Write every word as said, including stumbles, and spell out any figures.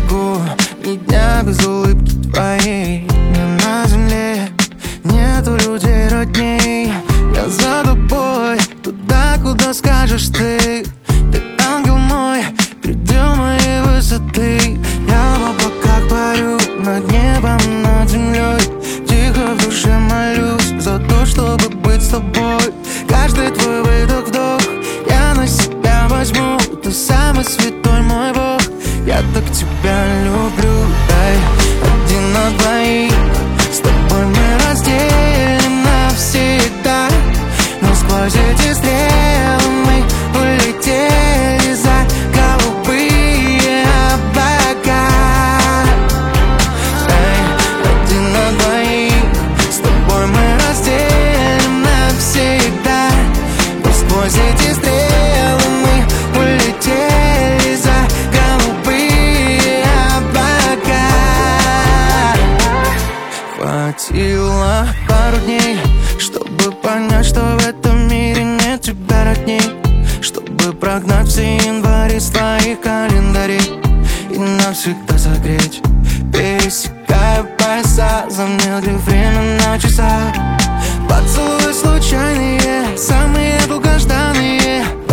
могу ни дня без улыбки твоей. Мне на земле нету людей родней. Я за тобой туда, куда скажешь ты. Ты ангел мой, предел моей высоты. Я в облаках парю над небом, над землей. Тихо в душе молюсь за то, чтобы быть с тобой. Каждый твой выдох, вдох я на себя возьму. Ты самый святой мой Бог, я так тебя люблю. Эй, один на двоих, с тобой мы разделим навсегда. Но сквозь эти стрелы мы улетели за голубые облака. Эй, один на двоих, с тобой мы разделим навсегда. Но сквозь эти стрелы мы улетели за голубые облака. Хватило пару дней, чтобы понять, что в этом мире нет тебя родней. Чтобы прогнать все январи с твоих календарей и навсегда согреть. Пересекая пояса, замедлив время на часах. Поцелуи случайные, самые долгожданные.